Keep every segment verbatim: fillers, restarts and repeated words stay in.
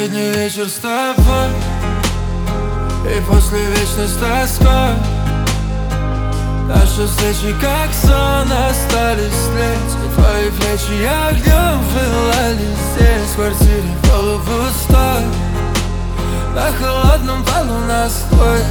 Последний вечер с тобой, и после вечность тоской. Наши встречи как сон остались лечь, и твои плечи огнем пылали здесь. В квартире полупустой, на холодном полу нас двое.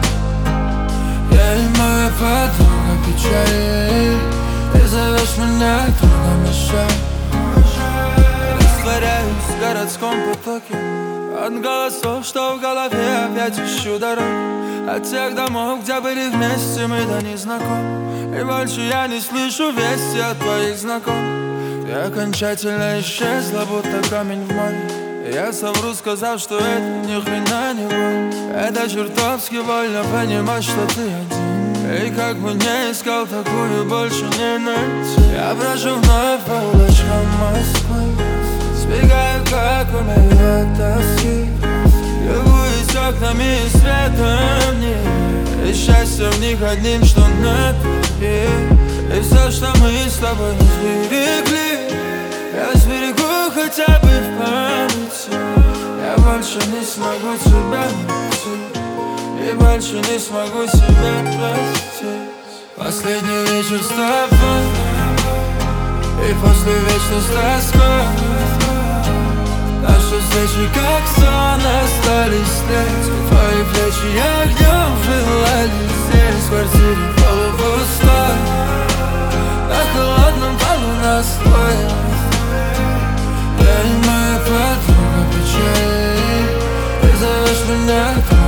Я и моя подруга печали, ты зовешь меня другом еще. Растворяюсь в городском потоке от голосов, что в голове, опять ищу дорогу от тех домов, где были вместе мы, да не знакомы. И больше я не слышу вести от твоих знакомых. Ты окончательно исчезла, будто камень в море. Я совру, сказав, что это ни хрена не больно. Это чертовски больно понимать, что ты один. И как бы не искал, такую больше не найти. Я брожу вновь по улочкам Москвы, сбегаю, как умею от тоски. Любуюсь окнами и светом дней, и счастье в них одним, что на тебе. И все, что мы с тобой не сберегли, я сберегу хотя бы в памяти. Я больше не смогу тебя найти, и больше не смогу себя простить. Последний вечер с тобой, и после вечности тоской. Наши встречи как сон остались лечь, твои плечи огнем пылали здесь. В квартире полупустой, на холодном полу нас двое. Я и моя подруга печали, ты зовешь меня.